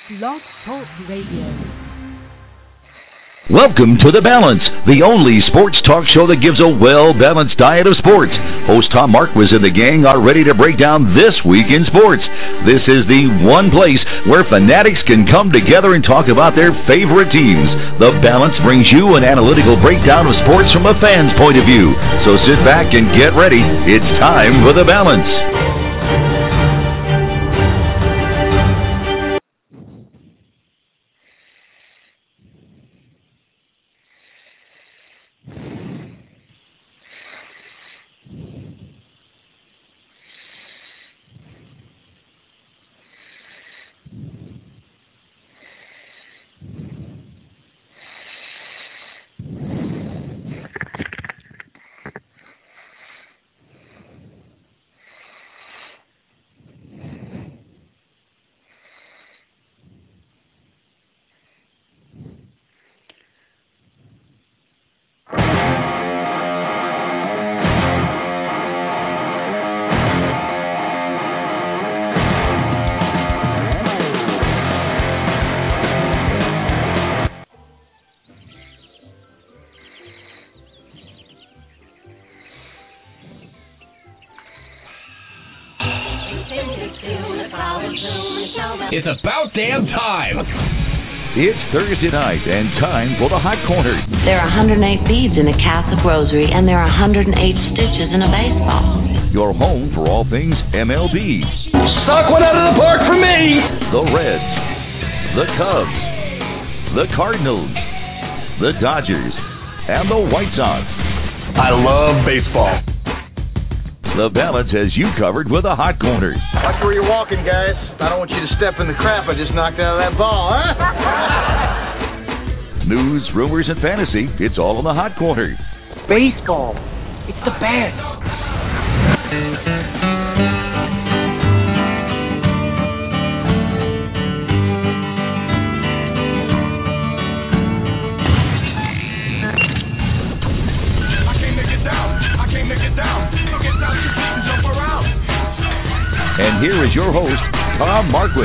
Blog Talk Radio. Welcome to The Balance, the only sports talk show that gives a well-balanced diet of sports. Host Tom Marquis and the gang are ready to break down this week in sports. This is the one place where fanatics can come together and talk about their favorite teams. The Balance brings you an analytical breakdown of sports from a fan's point of view. So sit back and get ready. It's time for The Balance. It's about damn time. It's Thursday night and time for the Hot Corner. There are 108 beads in a Catholic rosary, and there are 108 stitches in a baseball. Your home for all things MLB. Knock one out of the park for me. The Reds, the Cubs, the Cardinals, the Dodgers, and the White Sox. I love baseball. The Balance has you covered with a Hot Corner. Watch where you're walking, guys. I don't want you to step in the crap I just knocked out of that ball, huh? News, rumors, and fantasy, it's all in the Hot Corner. Baseball. It's the best. And here is your host, Tom Marquis.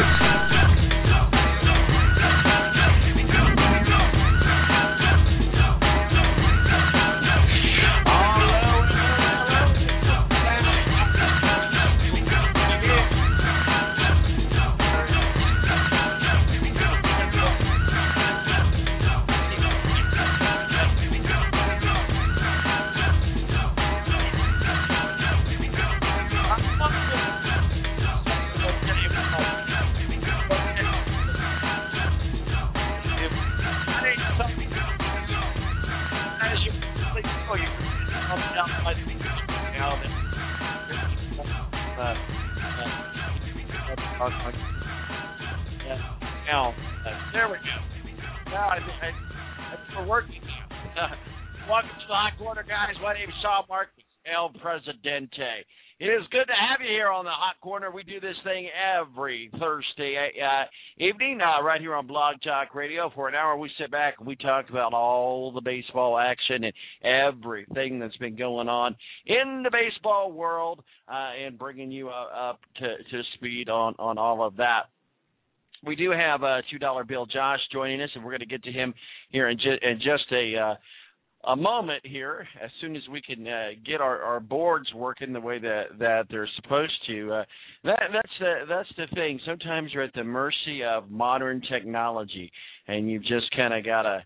There we go. Now we're working now. Welcome to the Hot Corner, guys. My name is Tom Marquis, El Presidente. It is good to have you here on the Hot Corner. We do this thing every Thursday evening right here on Blog Talk Radio. For an hour, we sit back and we talk about all the baseball action and everything that's been going on in the baseball world and bringing you up to speed on all of that. We do have $2 Bill Josh joining us, and we're going to get to him here in just a moment here, as soon as we can get our boards working the way that they're supposed to. That's the thing. Sometimes you're at the mercy of modern technology, and you just kind of gotta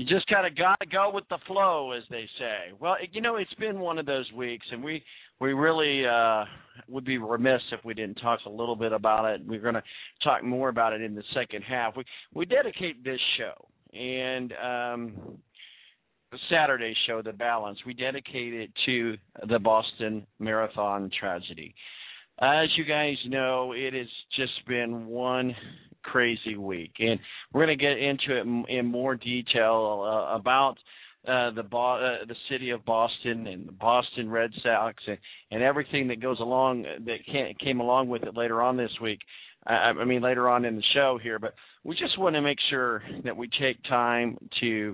go with the flow, as they say. Well, it's been one of those weeks, and we really would be remiss if we didn't talk a little bit about it. We're going to talk more about it in the second half. We dedicate this show and Saturday show, The Balance, we dedicate it to the Boston Marathon tragedy. As you guys know, it has just been one crazy week, and we're going to get into it in more detail about the city of Boston and the Boston Red Sox and everything that goes along that came along with it later on this week. Later on in the show here, but we just want to make sure that we take time to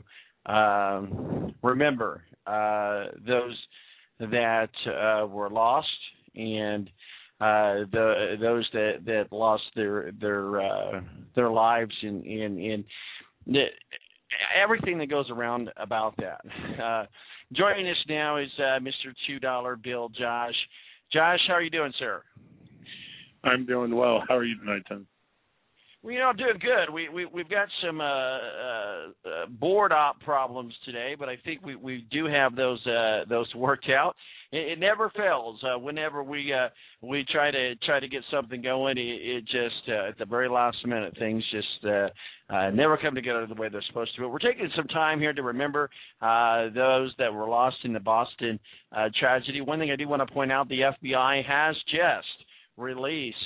remember those that were lost and those that lost their their lives and everything that goes around about that. Joining us now is Mr. $2 Bill, Josh. Josh, how are you doing, sir? I'm doing well. How are you tonight, Tim? Well, I'm doing good. We've got some board op problems today, but I think we do have those worked out. It never fails. Whenever we try to get something going, it just at the very last minute things just never come together the way they're supposed to. But we're taking some time here to remember those that were lost in the Boston tragedy. One thing I do want to point out: the FBI has just released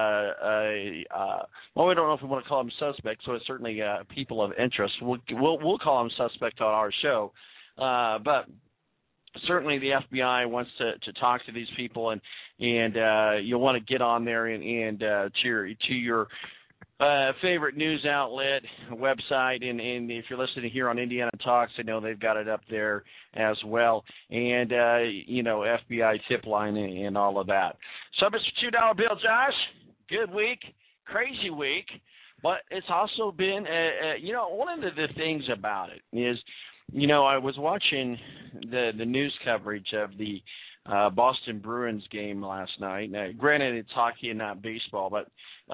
well, we don't know if we want to call them suspects, so it's certainly people of interest. We'll call them suspect on our show, but certainly the FBI wants to talk to these people, and you'll want to get on there and to your favorite news outlet, website, and if you're listening here on Indiana Talks, I know they've got it up there as well, and FBI tip line and all of that. So, Mr. $2 Bill, Josh, good week, crazy week, but it's also been, one of the things about it is, I was watching the news coverage of the Boston Bruins game last night. Now, granted, it's hockey and not baseball, but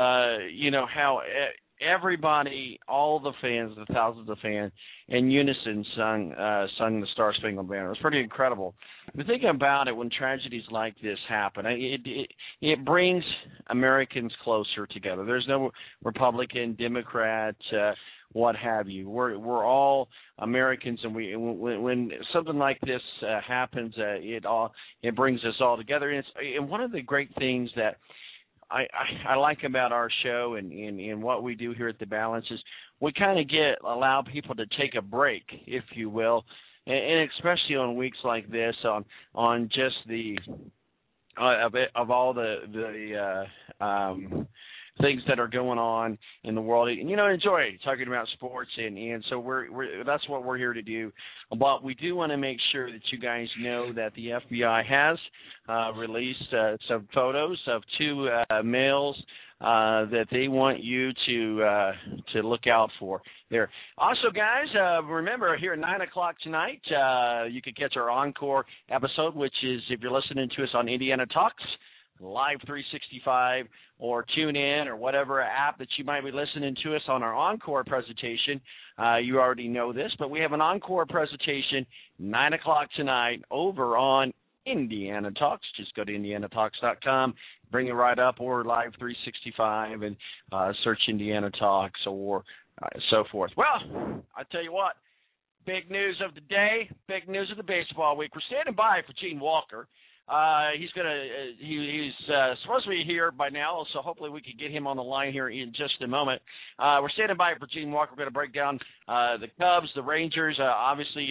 how everybody, all the fans, the thousands of fans, in unison sung the Star Spangled Banner. It was pretty incredible. But thinking about it, when tragedies like this happen, it brings Americans closer together. There's no Republican, Democrat, what have you. We're all Americans, and when something like this happens, it brings us all together. And one of the great things that I like about our show and what we do here at The Balance is we kind of allow people to take a break, if you will, and especially on weeks like this, on just the of all the things that are going on in the world, and enjoy talking about sports, and so we're that's what we're here to do. But we do want to make sure that you guys know that the FBI has released some photos of two males that they want you to look out for there. Also, guys, remember here at 9:00 tonight, you can catch our encore episode, which is if you're listening to us on Indiana Talks Live 365 or tune in or whatever app that you might be listening to us on our encore presentation. You already know this, but we have an encore presentation 9:00 tonight over on Indiana Talks. Just go to indianatalks.com, bring it right up, or Live 365 and search Indiana Talks or so forth. Well, I tell you what, big news of the day, big news of the baseball week. We're standing by for Gene Walker. He's supposed to be here by now, so hopefully we can get him on the line here in just a moment. We're standing by for Gene Walker. We're going to break down the Cubs, the Rangers. Obviously,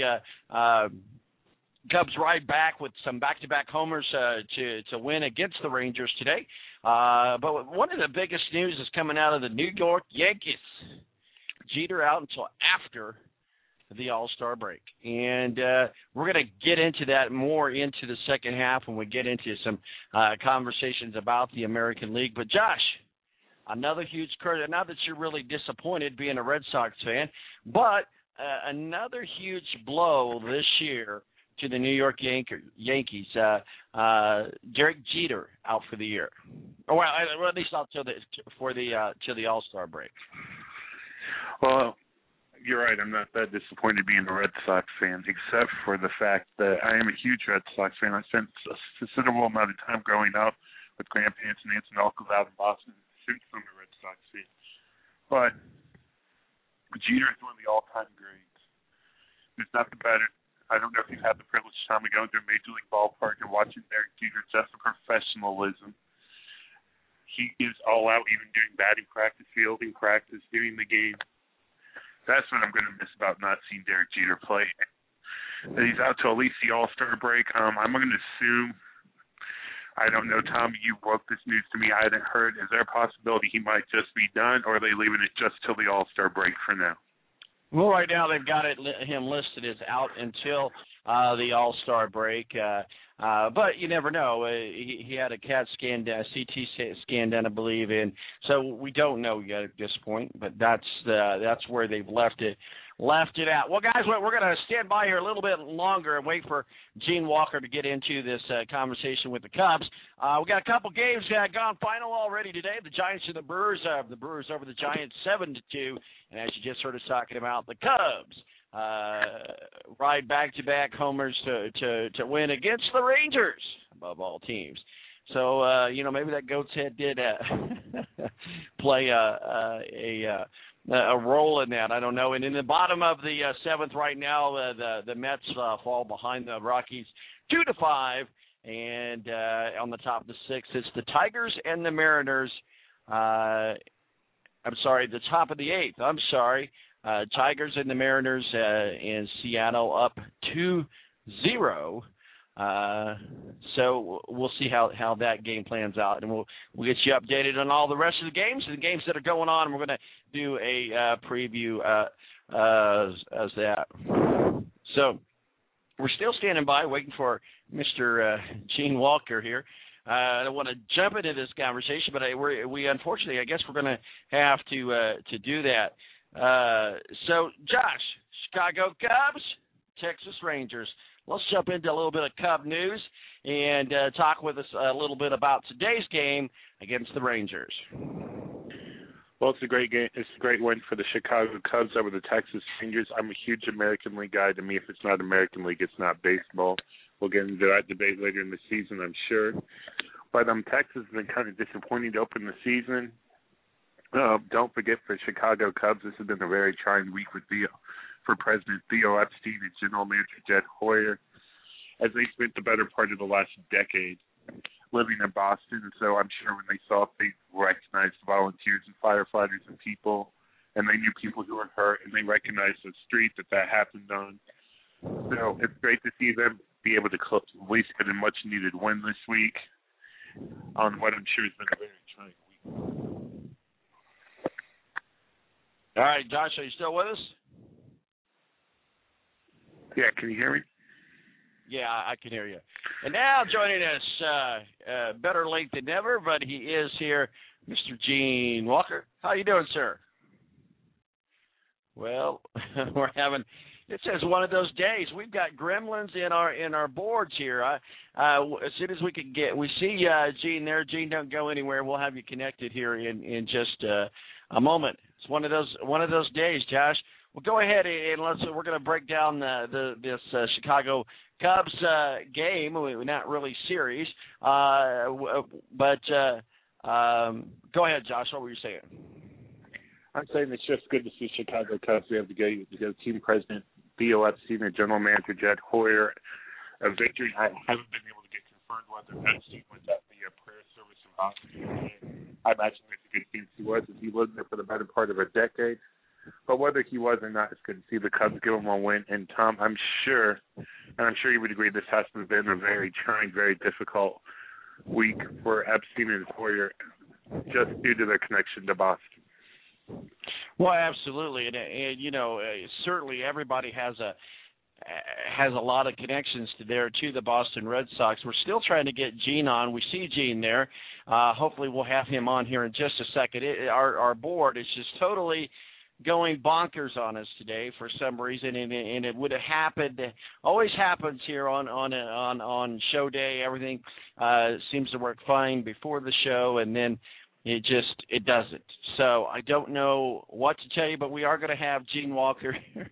Cubs ride back with some back-to-back homers to win against the Rangers today. But one of the biggest news is coming out of the New York Yankees. Jeter out until after the All-Star break. And we're going to get into that more into the second half when we get into some conversations about the American League. But, Josh, another huge credit, not that you're really disappointed being a Red Sox fan, but another huge blow this year to the New York Yankees. Derek Jeter out for the year. Or well, at least out till the All-Star break. Well, you're right. I'm not that disappointed being a Red Sox fan, except for the fact that I am a huge Red Sox fan. I spent a considerable amount of time growing up with grandparents and aunts and uncles out in Boston since I'm a Red Sox fan. But Jeter is one of the all-time greats. There's nothing better. I don't know if you've had the privilege of going to a Major League ballpark and watching Derek Jeter, just the professionalism. He is all out, even doing batting practice, fielding practice, doing the game. That's what I'm going to miss about not seeing Derek Jeter play. He's out till at least the All-Star break. I'm going to assume, I don't know, Tom, you broke this news to me. I hadn't heard. Is there a possibility he might just be done, or are they leaving it just till the All-Star break for now? Well, right now they've got him listed as out until the All-Star break. But you never know. He had a CAT scan, CT scan done, I believe, and so we don't know yet at this point. But that's where they've left it out. Well, guys, we're going to stand by here a little bit longer and wait for Gene Walker to get into this conversation with the Cubs. We got a couple games gone final already today. The Giants and the Brewers. The Brewers over the Giants 7-2, and as you just heard us talking about, the Cubs ride back-to-back homers to win against the Rangers, above all teams. So maybe that goat's head did play a role in that. I don't know. And in the bottom of the seventh right now, the Mets fall behind the Rockies 2-5, and on the top of the sixth, it's the Tigers and the Mariners. The top of the eighth. Tigers and the Mariners in Seattle up 2-0. So we'll see how that game plans out, and we'll get you updated on all the rest of the games and the games that are going on. We're going to do a preview as that. So we're still standing by, waiting for Mr. Gene Walker here. I don't want to jump into this conversation, but we unfortunately, I guess we're going to have to do that. So, Josh, Chicago Cubs, Texas Rangers. Let's jump into a little bit of Cub news and talk with us a little bit about today's game against the Rangers. Well, it's a great game. It's a great win for the Chicago Cubs over the Texas Rangers. I'm a huge American League guy. To me, if it's not American League, it's not baseball. We'll get into that debate later in the season, I'm sure. But Texas has been kind of disappointing to open the season. Don't forget, for Chicago Cubs, this has been a very trying week for President Theo Epstein and General Manager Jed Hoyer, as they spent the better part of the last decade living in Boston. And so I'm sure when they saw it, they recognized volunteers and firefighters and people, and they knew people who were hurt, and they recognized the street that happened on. So it's great to see them be able to at least get a much-needed win this week on what I'm sure has been a very trying week. All right, Josh, are you still with us? Yeah, can you hear me? Yeah, I can hear you. And now joining us, better late than never, but he is here, Mr. Gene Walker. How you doing, sir? Well, we're having – it says one of those days. We've got gremlins in our boards here. As soon as we see Gene there. Gene, don't go anywhere. We'll have you connected here in just a moment. It's one of those days, Josh. Well, go ahead and we're going to break down this Chicago Cubs game. Not really series, but go ahead, Josh. What were you saying? I'm saying it's just good to see Chicago Cubs. We have the team president Theo Epstein and general manager Jed Hoyer a victory. I haven't been able to get confirmed whether Epstein was at the prayer service in Boston. I imagine it's a good chance he was, as he lived there for the better part of a decade. But whether he was or not, it's good to see the Cubs give him a win. And Tom, I'm sure you would agree, this has to have been a very trying, very difficult week for Epstein and Hoyer, just due to their connection to Boston. Well, absolutely, and certainly everybody has a lot of connections to the Boston Red Sox. We're still trying to get Gene on. We see Gene there. Hopefully, we'll have him on here in just a second. Our board is just totally going bonkers on us today for some reason, and it would have happened. Always happens here on show day. Everything seems to work fine before the show, and then it doesn't. So I don't know what to tell you, but we are going to have Gene Walker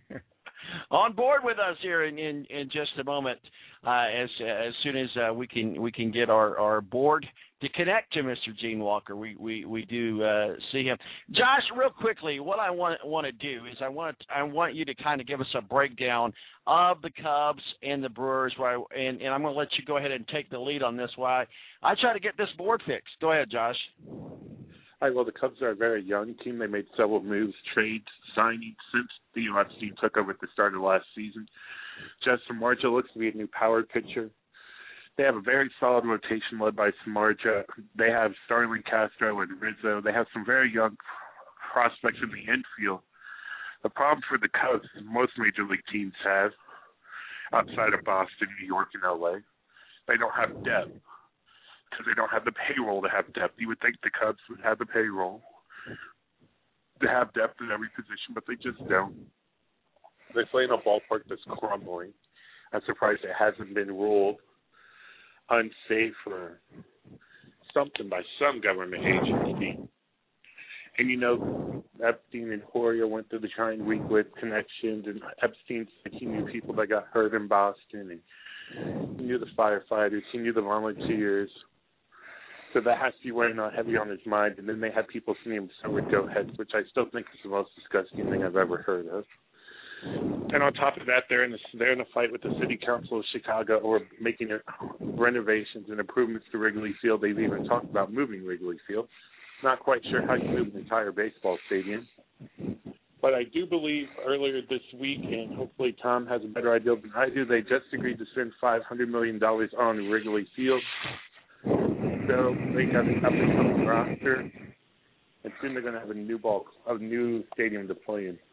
on board with us here in just a moment, as soon as we can get our board to connect to Mr. Gene Walker. We do see him. Josh, real quickly, what I want to do is I want you to kind of give us a breakdown of the Cubs and the Brewers, and I'm going to let you go ahead and take the lead on this while I try to get this board fixed. Go ahead, Josh. All right, well, the Cubs are a very young team. They made several moves, trades, signings since Theo Epstein took over at the start of last season. Justin Samardzija looks to be a new power pitcher. They have a very solid rotation led by Samardzija. They have Starling Castro and Rizzo. They have some very young prospects in the infield. The problem for the Cubs, most major league teams have, outside of Boston, New York, and L.A. They don't have depth because they don't have the payroll to have depth. You would think the Cubs would have the payroll to have depth in every position, but they just don't. They play in a ballpark that's crumbling. I'm surprised it hasn't been ruled unsafe or something by some government agency. And, you know, Epstein and Horia went through the China Week with connections, and Epstein said he knew people that got hurt in Boston, and he knew the firefighters, he knew the volunteers. So that has to be weighing heavy on his mind. And then they had people sending him summer go-heads, which I still think is the most disgusting thing I've ever heard of. And on top of that, they're in a fight with the City Council of Chicago over making renovations and improvements to Wrigley Field. They've even talked about moving Wrigley Field. Not quite sure how you move an entire baseball stadium. But I do believe earlier this week, and hopefully Tom has a better idea than I do, they just agreed to spend $500 million on Wrigley Field. So they have an up-and-coming roster, and soon they're going to have a new stadium to play in.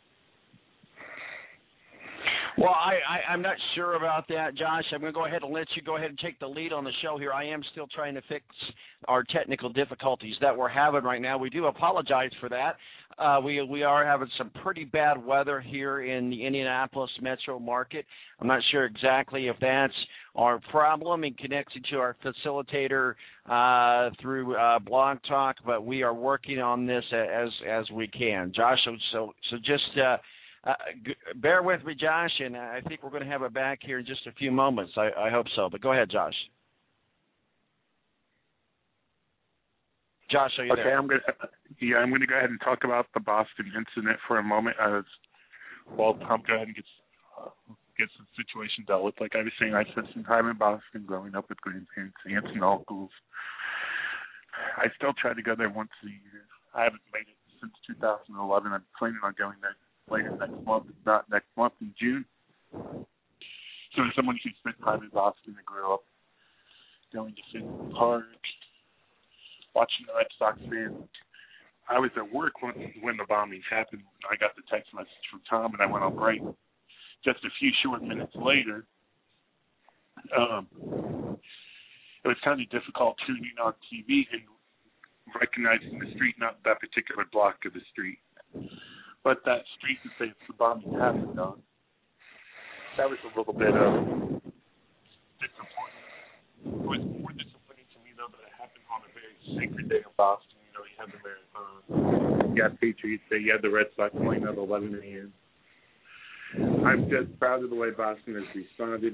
Well, I'm not sure about that, Josh. I'm going to go ahead and let you go ahead and take the lead on the show here. I am still trying to fix our technical difficulties that we're having right now. We do apologize for that. We are having some pretty bad weather here in the Indianapolis metro market. I'm not sure exactly if that's our problem in connection to our facilitator through Blog Talk, but we are working on this as we can. Josh, so just bear with me, Josh, and I think we're going to have it back here in just a few moments. I hope so. But go ahead, Josh. Josh, are you there? I'm going to go ahead and talk about the Boston incident for a moment. While Tom go ahead and gets the situation dealt with. Like I was saying, I spent some time in Boston growing up with grandparents, aunts, and uncles. I still try to go there once a year. I haven't made it since 2011. I'm planning on going there later next month, if not next month in June. So as someone who spent time in Boston and grew up going to Fenway Park, watching the Red Sox fans, I was at work when the bombings happened. I got the text message from Tom, and I went on break. Just a few short minutes later, it was kind of difficult tuning on TV and recognizing the street, not that particular block of the street, but that street that the bombing happened on. That was a little bit disappointing. It was more disappointing to me, though, that it happened on a very sacred day in Boston. You know, you had the Marathon, you had Patriots Day, you had the Red Sox playing at 11 a.m. I'm just proud of the way Boston has responded.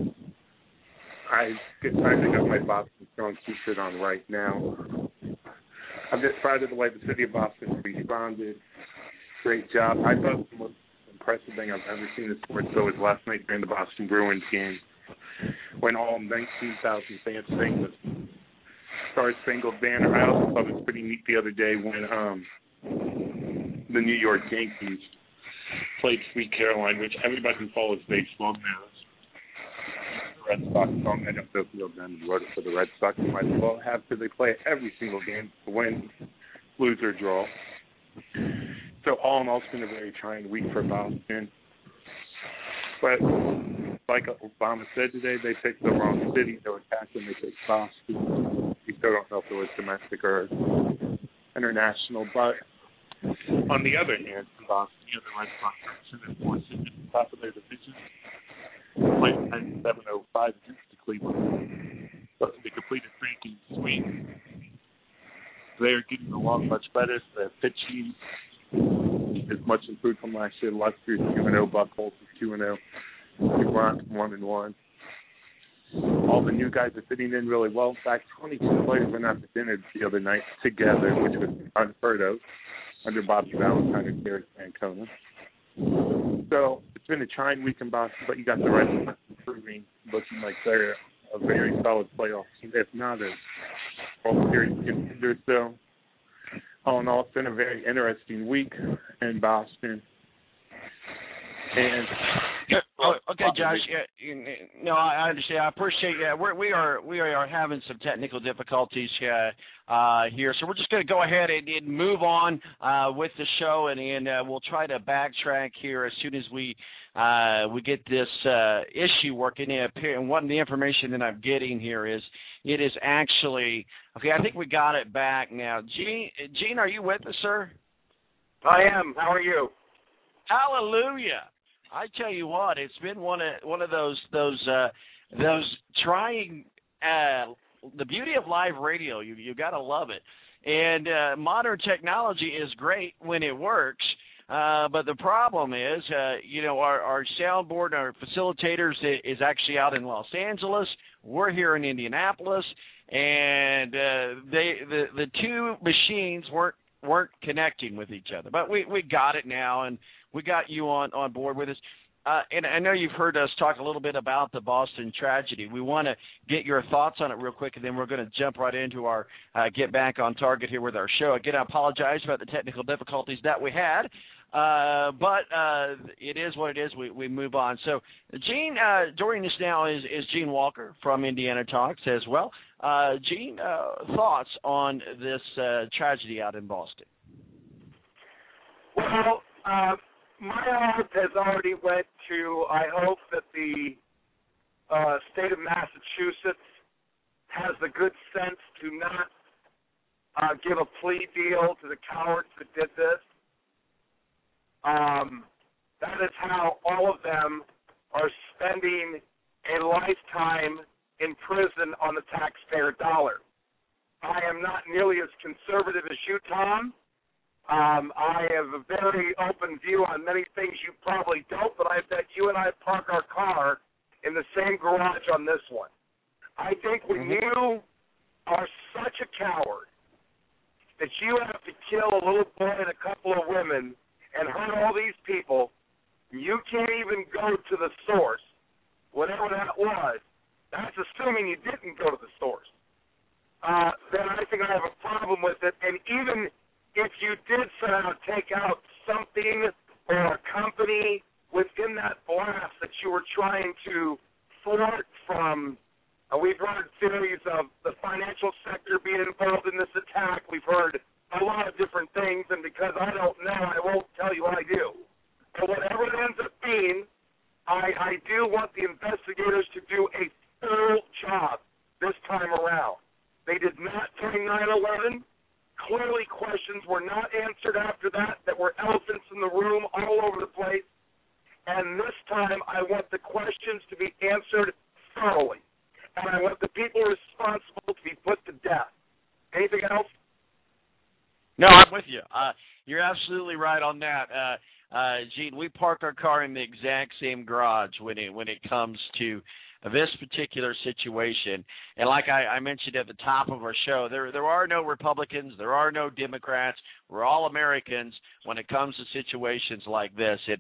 I got my Boston Strong t-shirt on right now. I'm just proud of the way the city of Boston responded. Great job. I thought the most impressive thing I've ever seen in sports, though, was last night during the Boston Bruins game when all 19,000 fans sang the Star-Spangled Banner. I also thought it was pretty neat the other day when the New York Yankees played Sweet Caroline, which everybody who follows baseball knows. The Red Sox song. I don't know if Neil Diamond wrote it for the Red Sox. They might as well have, because they play it every single game to win, lose, or draw. So all in all, it's been a very trying week for Boston. But like Obama said today, they picked the wrong city. They were attacking. They picked Boston. We still don't know if it was domestic or international, but on the other hand, Boston, the Red Sox are in fourth at the top of their division, playing 97-05 against the Cleveland. But they completed freaking sweep. They're getting along much better. Their pitching is much improved from last year. Lester is 2-0, Buck Holtz is 2-0, DeGrom 1-1. All the new guys are fitting in really well. In fact, 22 players went out to dinner the other night together, which was unheard of under Bobby Valentine and Derek Ancona. So it's been a trying week in Boston, but you got the Red Sox improving, looking like they're a very solid playoff team, if not a World Series contender. So all in all, it's been a very interesting week in Boston. And Okay, Josh. No, I understand. I appreciate. Yeah, we are having some technical difficulties here, so we're just going to go ahead and move on with the show, and we'll try to backtrack here as soon as we get this issue working. And one of the information that I'm getting here is it is actually okay. I think we got it back now. Gene, are you with us, sir? I am. How are you? Hallelujah. I tell you what, it's been one of those trying. The beauty of live radio, you got to love it. And modern technology is great when it works, but the problem is, our soundboard, our facilitators is actually out in Los Angeles. We're here in Indianapolis, and the two machines weren't connecting with each other. But we got it now, and we got you on board with us. And I know you've heard us talk a little bit about the Boston tragedy. We want to get your thoughts on it real quick, and then we're going to jump right into our get back on target here with our show. Again, I apologize about the technical difficulties that we had, but it is what it is. We move on. So, Gene, joining us now is Gene Walker from Indiana Talks as well. Gene, thoughts on this tragedy out in Boston? Well, my heart has already went to, I hope that the state of Massachusetts has the good sense to not give a plea deal to the cowards that did this. That is how all of them are spending a lifetime in prison on the taxpayer dollar. I am not nearly as conservative as you, Tom. I have a very open view on many things you probably don't, but I bet you and I park our car in the same garage on this one. I think when you are such a coward that you have to kill a little boy and a couple of women and hurt all these people, you can't even go to the source, whatever that was. That's assuming you didn't go to the source. Then I think I have a problem with it. And even if you did somehow take out something or a company within that blast that you were trying to thwart from, we've heard theories of the financial sector being involved in this attack. We've heard a lot of different things, and because I don't know, I won't tell you what I do. But whatever it ends up being, I do want the investigators to do a full job this time around. They did not during 9/11. Clearly, questions were not answered after that were elephants in the room all over the place. And this time, I want the questions to be answered thoroughly. And I want the people responsible to be put to death. Anything else? No, I'm with you. You're absolutely right on that. Gene, we park our car in the exact same garage when it comes to this particular situation. And like I mentioned at the top of our show, there are no Republicans, there are no Democrats. We're all Americans when it comes to situations like this. And,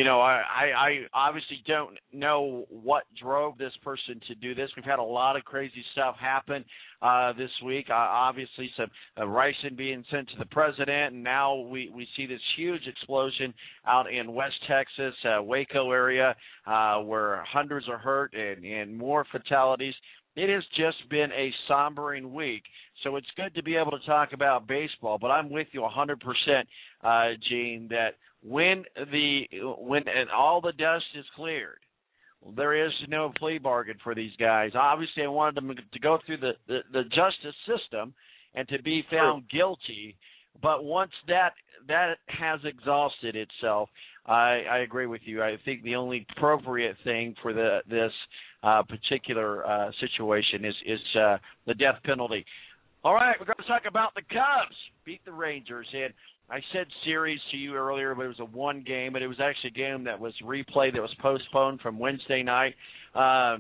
I obviously don't know what drove this person to do this. We've had a lot of crazy stuff happen this week. Obviously, some ricin being sent to the president, and now we see this huge explosion out in West Texas, Waco area, where hundreds are hurt and more fatalities. It has just been a sombering week. So it's good to be able to talk about baseball, but I'm with you 100%, Gene, that when all the dust is cleared, there is no plea bargain for these guys. Obviously, I wanted them to go through the justice system and to be found guilty, but once that has exhausted itself, I agree with you. I think the only appropriate thing for this particular situation is the death penalty. All right, we're going to talk about the Cubs beat the Rangers. And I said series to you earlier, but it was a one game, but it was actually a game that was replayed, that was postponed from Wednesday night. Alfonso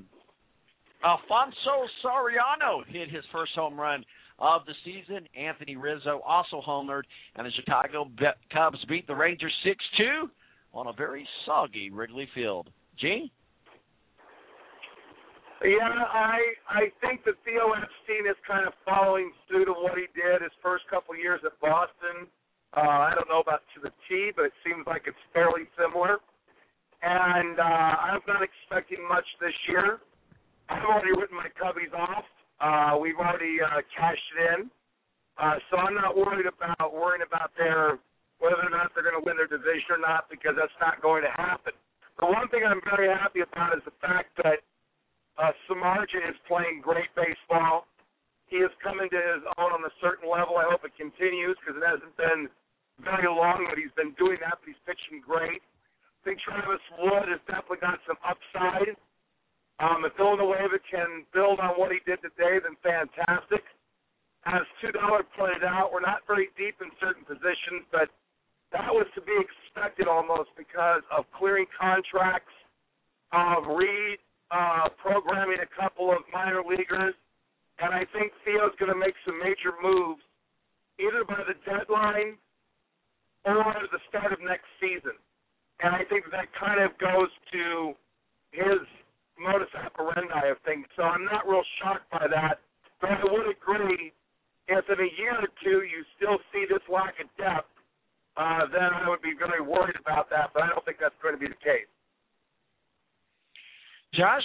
Soriano hit his first home run of the season. Anthony Rizzo also homered, and the Chicago Cubs beat the Rangers 6-2 on a very soggy Wrigley Field. Gene? Yeah, I think that Theo Epstein is kind of following suit of what he did his first couple years at Boston. I don't know about to the T, but it seems like it's fairly similar. and I'm not expecting much this year. I've already written my Cubbies off. We've already cashed it in. So I'm not worrying about whether or not they're going to win their division or not, because that's not going to happen. The one thing I'm very happy about is the fact that Samardzija is playing great baseball. He has come into his own on a certain level. I hope it continues, because it hasn't been very long that he's been doing that, but he's pitching great. I think Travis Wood has definitely got some upside. If Villanueva can build on what he did today, then fantastic. As $2 pointed out, we're not very deep in certain positions, but that was to be expected almost because of clearing contracts, of programming a couple of minor leaguers, and I think Theo's going to make some major moves either by the deadline or the start of next season. And I think that kind of goes to his modus operandi of things. So I'm not real shocked by that, but I would agree if in a year or two you still see this lack of depth, then I would be very worried about that, but I don't think that's going to be the case. Josh?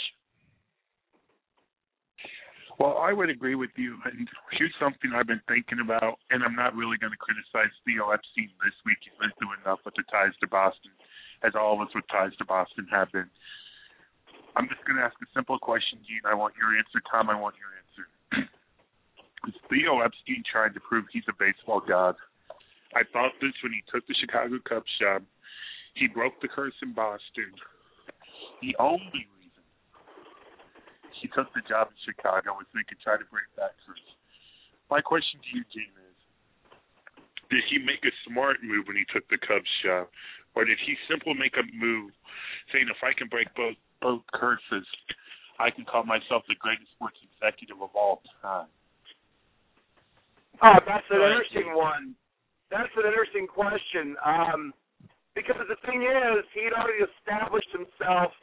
Well, I would agree with you. And here's something I've been thinking about, and I'm not really going to criticize Theo Epstein this week. He went through enough with the ties to Boston, as all of us with ties to Boston have been. I'm just going to ask a simple question, Gene. I want your answer. Tom, I want your answer. Is Theo Epstein trying to prove he's a baseball god? I thought this when he took the Chicago Cubs job. He broke the curse in Boston. The only reason he took the job in Chicago was so he could try to break that curse. My question to you, Gene, is did he make a smart move when he took the Cubs job? Or did he simply make a move saying, if I can break both curses, I can call myself the greatest sports executive of all time? Oh, that's an interesting one. That's an interesting question. Because the thing is, he'd already established himself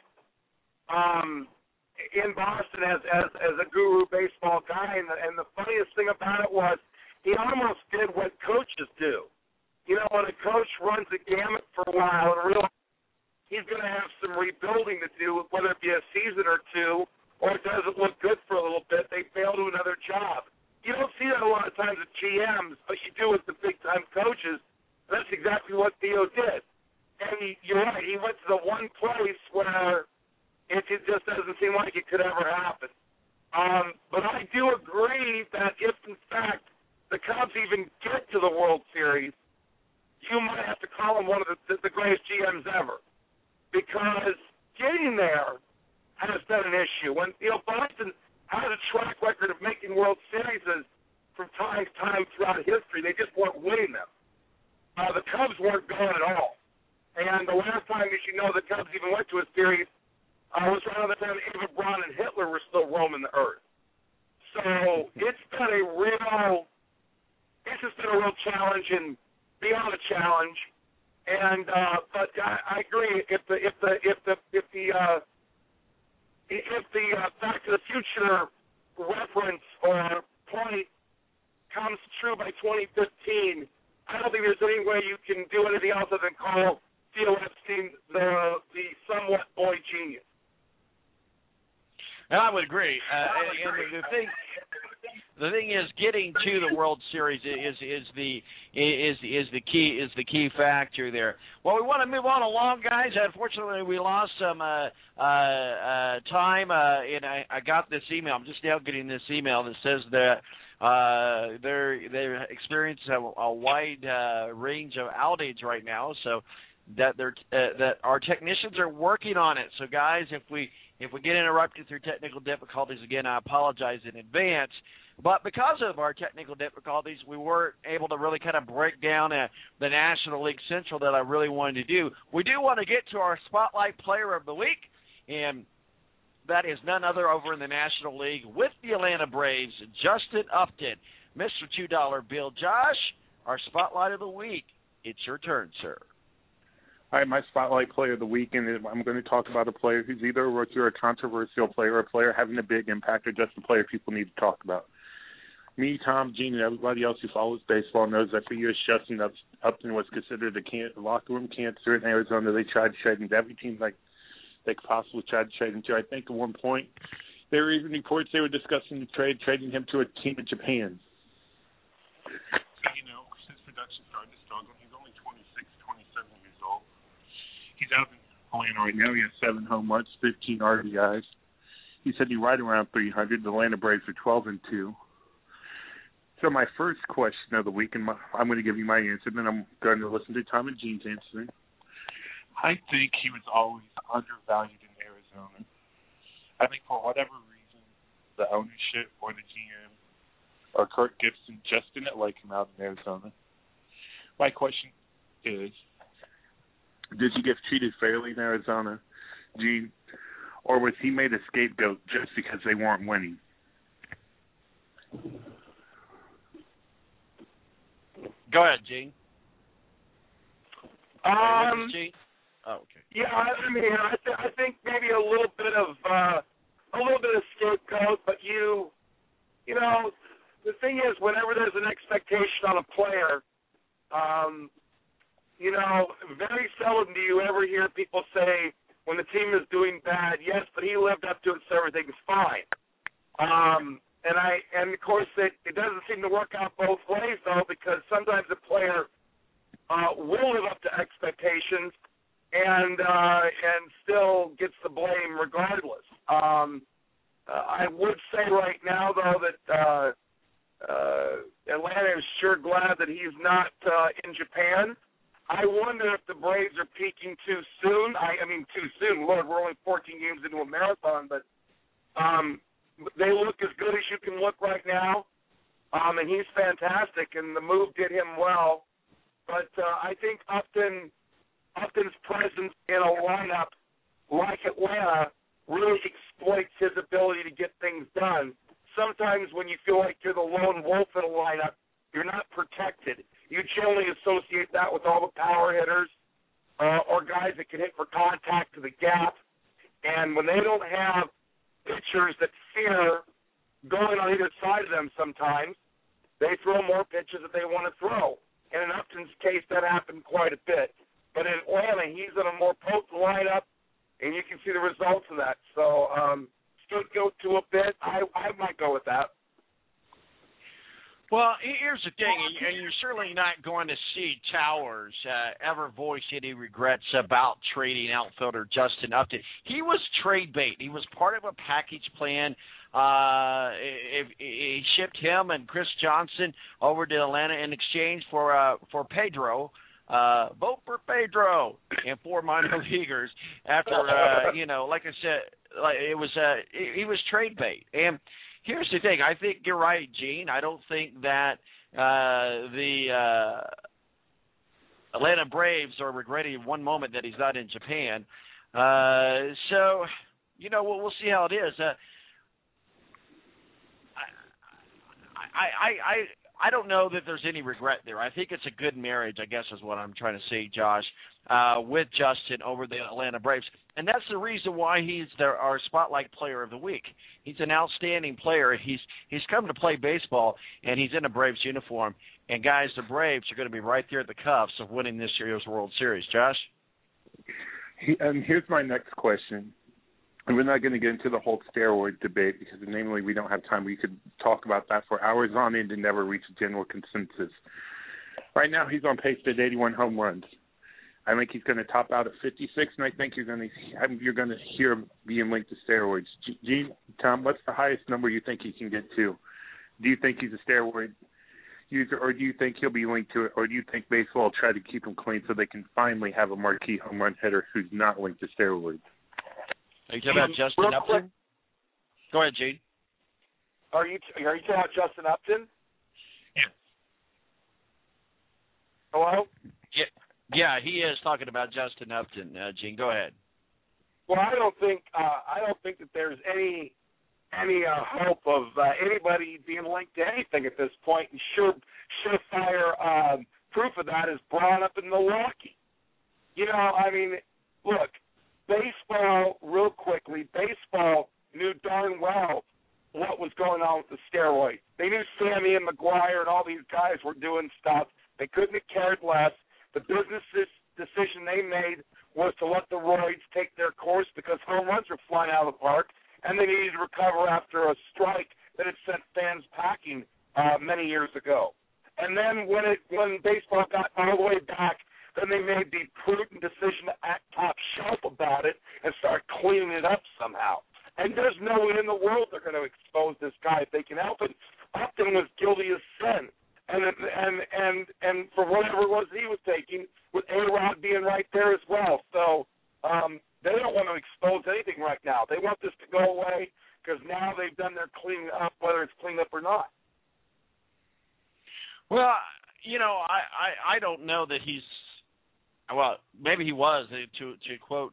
in Boston as a guru baseball guy. And the funniest thing about it was he almost did what coaches do. You know, when a coach runs the gamut for a while and realizes he's going to have some rebuilding to do, whether it be a season or two, or it doesn't look good for a little bit, they fail to another job. You don't see that a lot of times with GMs, but you do with the big-time coaches. That's exactly what Theo did. And you're right, he went to the one place where it just doesn't seem like it could ever happen. But I do agree that if, in fact, the Cubs even get to the World Series, you might have to call him one of the greatest GMs ever. Because getting there has been an issue. When Boston has a track record of making World Series from time to time throughout history, they just weren't winning them. The Cubs weren't going at all. And the last time, as you know, the Cubs even went to a series was around the time Eva Braun and Hitler were still roaming the earth. So it's been a real challenge and beyond a challenge. And but I agree. If the Back to the Future reference or point comes true by 2015, I don't think there's any way you can do anything else other than call Theo Epstein the somewhat boy genius. And I would agree. And the thing is, getting to the World Series is the key factor there. Well, we want to move on along, guys. Unfortunately, we lost some time, and I got this email. I'm just now getting this email that says that they're experiencing a wide range of outage right now, so that that our technicians are working on it. So, guys, if we get interrupted through technical difficulties again, I apologize in advance. But because of our technical difficulties, we weren't able to really kind of break down the National League Central that I really wanted to do. We do want to get to our Spotlight Player of the Week, and that is none other over in the National League with the Atlanta Braves, Justin Upton, Mr. $2 Bill. Josh, our Spotlight of the Week. It's your turn, sir. All right, my Spotlight Player of the Week, and I'm going to talk about a player who's either a rookie or a controversial player, or a player having a big impact, or just a player people need to talk about. Me, Tom, Gene, and everybody else who follows baseball knows that for years Justin Upton was considered a locker room cancer in Arizona. They tried shedding every team like they could possibly try to trade him to. I think at one point there were even reports they were discussing trading him to a team in Japan. So, his production started to struggle. He's only 26, 27 years old. He's out in Atlanta right now. He has 7 home runs, 15 RBIs. He said he's right around 300. The Atlanta Braves are 12-2. So my first question of the week, and I'm going to give you my answer, then I'm going to listen to Tom and Gene's answer. I think he was always undervalued in Arizona. I think for whatever reason, the ownership or the GM or Kirk Gibson just didn't like him out in Arizona. My question is, did he get treated fairly in Arizona, Gene, or was he made a scapegoat just because they weren't winning? Go ahead, Gene. Gene? Oh, okay. Yeah, I think maybe a little bit of scapegoat, but the thing is, whenever there's an expectation on a player, very seldom do you ever hear people say when the team is doing bad, yes, but he lived up to it, so everything's fine. And of course, it doesn't seem to work out both ways, though, because sometimes a player will live up to expectations and still gets the blame regardless. I would say right now, though, that Atlanta is sure glad that he's not in Japan. I wonder if the Braves are peaking too soon. I mean, too soon. Lord, we're only 14 games into a marathon, but they look as good as you can look right now, and he's fantastic, and the move did him well. But I think Upton's presence in a lineup like Atlanta really exploits his ability to get things done. Sometimes when you feel like you're the lone wolf in a lineup, you're not protected. You generally associate that with all the power hitters or guys that can hit for contact to the gap. And when they don't have pitchers that fear going on either side of them sometimes, they throw more pitches that they want to throw. And in Upton's case, that happened quite a bit. But in Atlanta, he's in a more potent lineup, and you can see the results of that. So scapegoat to a bit, I might go with that. Well, here's the thing, and you're certainly not going to see Towers ever voice any regrets about trading outfielder Justin Upton. He was trade bait. He was part of a package plan. He shipped him and Chris Johnson over to Atlanta in exchange for Pedro. Vote for Pedro and 4 minor leaguers. After like I said, he was trade bait. And here's the thing. I think you're right, Gene. I don't think that the Atlanta Braves are regretting one moment that he's not in Japan. So, we'll see how it is. I don't know that there's any regret there. I think it's a good marriage, I guess is what I'm trying to say, Josh, with Justin over the Atlanta Braves. And that's the reason why he's our Spotlight Player of the Week. He's an outstanding player. He's come to play baseball, and he's in a Braves uniform. And, guys, the Braves are going to be right there at the cuffs of winning this year's World Series. Josh? Here's my next question. And we're not going to get into the whole steroid debate because, namely, we don't have time. We could talk about that for hours on end and never reach a general consensus. Right now, he's on pace to 81 home runs. I think he's going to top out at 56, and I think you're going to hear him being linked to steroids. Gene, Tom, what's the highest number you think he can get to? Do you think he's a steroid user, or do you think he'll be linked to it, or do you think baseball will try to keep him clean so they can finally have a marquee home run hitter who's not linked to steroids? Are you talking about Justin Upton? Go ahead, Gene. Are you talking about Justin Upton? Yes. Hello? Yeah, he is talking about Justin Upton. Gene, go ahead. Well, I don't think that there's any hope of anybody being linked to anything at this point. And surefire proof of that is Braun up in Milwaukee. Look. Baseball, real quickly, baseball knew darn well what was going on with the steroids. They knew Sammy and McGuire and all these guys were doing stuff. They couldn't have cared less. The business decision they made was to let the roids take their course because home runs were flying out of the park, and they needed to recover after a strike that had sent fans packing many years ago. And then when baseball got all the way back, then they made the prudent decision to act top shelf about it and start cleaning it up somehow. And there's no way in the world they're going to expose this guy if they can help it. Upton was guilty as sin. And for whatever it was he was taking, with A-Rod being right there as well. So they don't want to expose anything right now. They want this to go away because now they've done their cleaning up, whether it's cleaned up or not. Well, I don't know that he's – well, maybe he was, to quote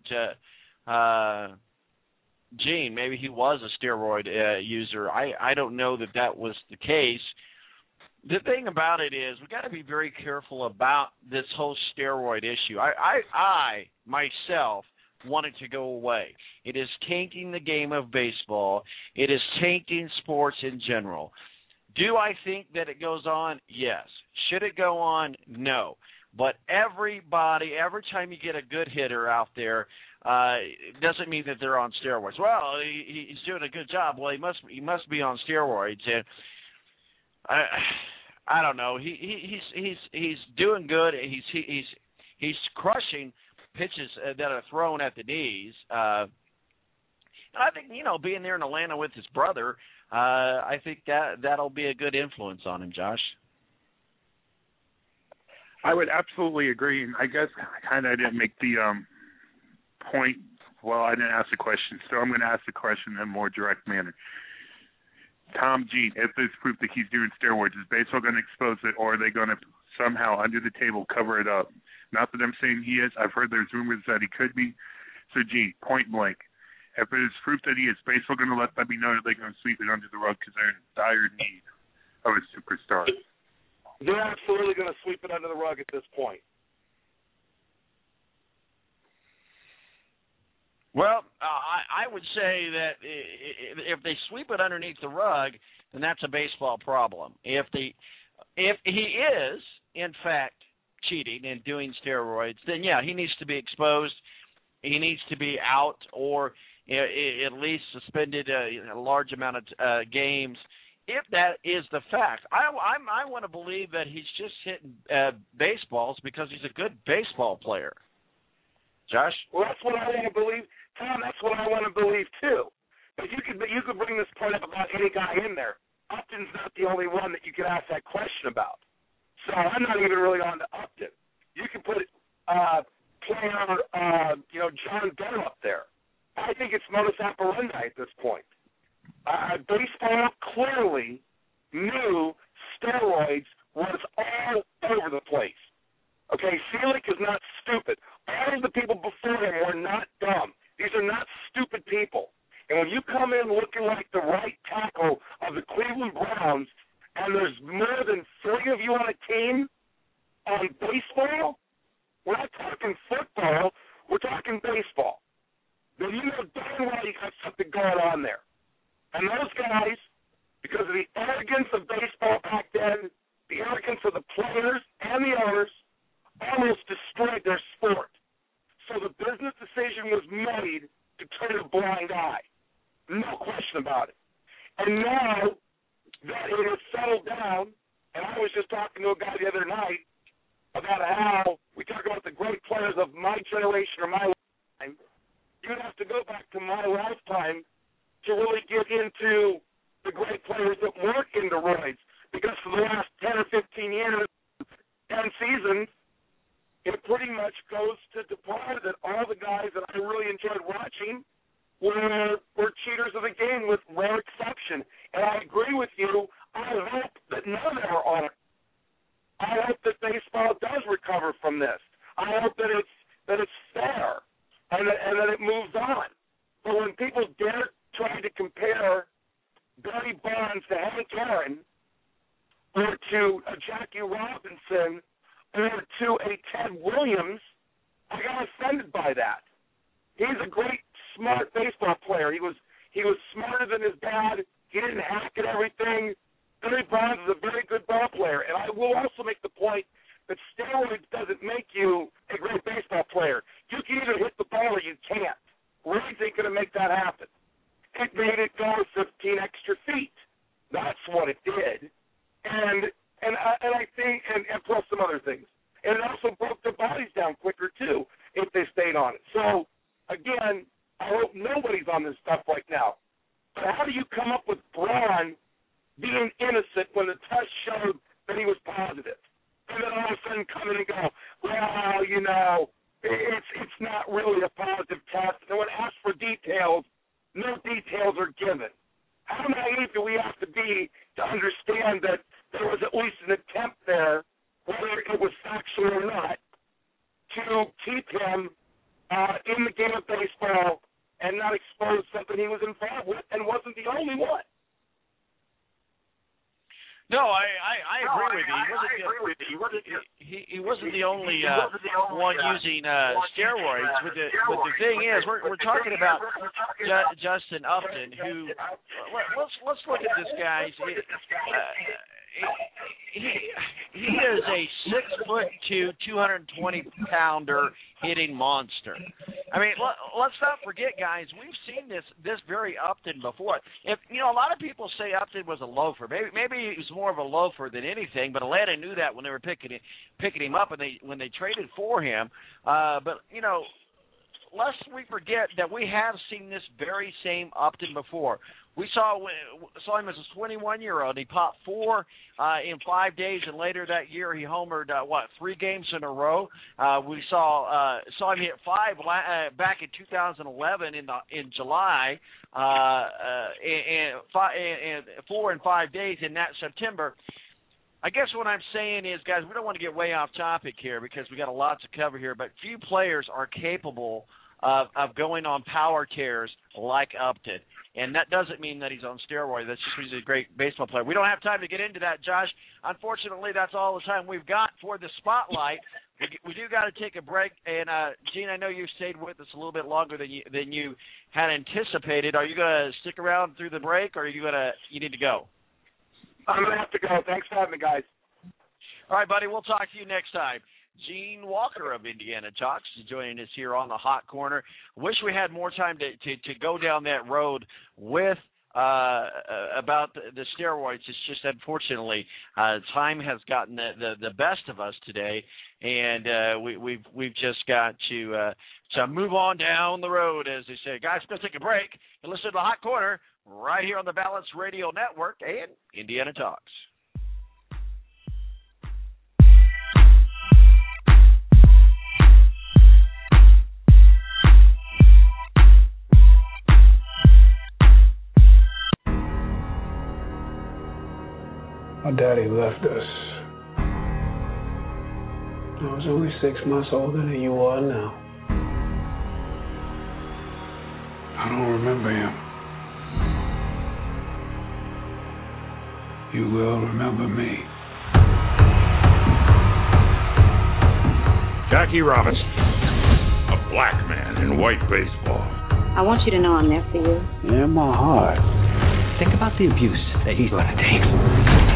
Gene, maybe he was a steroid user. I don't know that was the case. The thing about it is we got to be very careful about this whole steroid issue. I myself want it to go away. It is tainting the game of baseball. It is tainting sports in general. Do I think that it goes on? Yes. Should it go on? No. But every time you get a good hitter out there, it doesn't mean that they're on steroids. Well, he's doing a good job. Well, he must be on steroids, and I don't know. He's doing good. He's crushing pitches that are thrown at the knees. And I think being there in Atlanta with his brother, I think that'll be a good influence on him, Josh. I would absolutely agree, and I guess I didn't make the point. Well, I didn't ask the question, so I'm going to ask the question in a more direct manner. Tom G, if there's proof that he's doing steroids, is baseball going to expose it, or are they going to somehow under the table cover it up? Not that I'm saying he is. I've heard there's rumors that he could be. So, G, point blank, if there's proof that he is, baseball going to let that be known that they're going to sweep it under the rug because they're in dire need of a superstar? They're absolutely going to sweep it under the rug at this point. Well, I would say that if they sweep it underneath the rug, then that's a baseball problem. If he is, in fact, cheating and doing steroids, then, yeah, he needs to be exposed. He needs to be out or at least suspended a large amount of games. If that is the fact, I want to believe that he's just hitting baseballs because he's a good baseball player. Josh? Well, that's what I want to believe. Tom, that's what I want to believe, too. But you could bring this point up about any guy in there. Upton's not the only one that you could ask that question about. So I'm not even really on to Upton. You can put player, John Dunn up there. I think it's modus operandi at this point. Baseball clearly knew steroids was all over the place. Okay, Selig is not stupid. All of the people before him were not dumb. These are not stupid people. And when you come in looking like the right tackle of the Cleveland Browns, and there's more than 3 of you on a team on baseball, we're not talking football, we're talking baseball. Then you know darn well you got something going on there. And those guys, because of the arrogance of baseball back then, the arrogance of the players and the owners, almost destroyed their sport. So the business decision was made to turn a blind eye. No question about it. And now that it has settled down, and I was just talking to a guy the other night about how we talk about the great players of my generation or my lifetime, you'd have to go back to my lifetime to really get into the great players that weren't into roids, because for the last 10 or 15 years, 10 seasons, it pretty much goes to depart that all the guys that I really enjoyed watching were cheaters of the game with rare exception. And I agree with you. I hope that none of them are on it. I hope that baseball does recover from this. I hope that it's fair and that it moves on. But when people dare try to compare Barry Bonds to Hank Aaron or to a Jackie Robinson or to a Ted Williams, I got offended by that. He's a great, smart baseball player. He was smarter than his dad. He didn't hack at everything. Barry Bonds is a very good ball player. And I will also make the point that steroids doesn't make you a great baseball player. You can either that happen. It made it go 15 extra feet. That's what it did. And I think, and plus some other things. And it also broke their bodies down quicker, too, if they stayed on it. So, again, I hope nobody's on this stuff right now. But how do you come up with Braun being innocent when the test showed that he was positive? And then all of a sudden come in and go, well, you know, it's not really a positive test. And when asked for details, no details are given. How naive do we have to be to understand that there was at least an attempt there, whether it was factual or not, to keep him in the game of baseball and not expose something he was involved with and wasn't the only one? No, I agree with you. He wasn't the only one using steroids. But the thing is, we're talking about Justin Upton, who let's look at this guy. He is a 6'2", 220-pounder hitting monster. I mean, let's not forget, guys. We've seen this very Upton before. If a lot of people say Upton was a loafer. Maybe he was more of a loafer than anything. But Atlanta knew that when they were picking him up, and when they traded for him. But lest we forget that we have seen this very same Upton before. We saw him as a 21-year-old. He popped 4 in 5 days, and later that year he homered 3 games in a row. We saw him hit 5 back in 2011 in July, and 4 in 5 days in that September. I guess what I'm saying is, guys, we don't want to get way off topic here because we got a lot to cover here, but few players are capable of going on power tears like Upton. And that doesn't mean that he's on steroids. That's just he's a great baseball player. We don't have time to get into that, Josh. Unfortunately, that's all the time we've got for the spotlight. We do got to take a break. And, Gene, I know you stayed with us a little bit longer than you had anticipated. Are you going to stick around through the break, or are you need to go? I'm going to have to go. Thanks for having me, guys. All right, buddy. We'll talk to you next time. Gene Walker of Indiana Talks is joining us here on the Hot Corner. Wish we had more time to go down that road with about the steroids. It's just unfortunately time has gotten the best of us today, and we've just got to move on down the road, as they say. Guys, let's take a break and listen to the Hot Corner right here on the Balance Radio Network and Indiana Talks. My daddy left us. I was only 6 months older than you are now. I don't remember him. You will remember me. Jackie Robinson, a black man in white baseball. I want you to know I'm there for you. In my heart. Think about the abuse that he's going to take.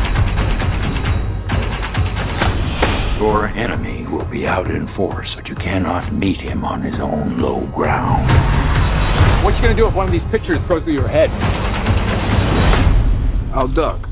Your enemy will be out in force, but you cannot meet him on his own low ground. What you gonna do if one of these pictures throws through your head? I'll duck.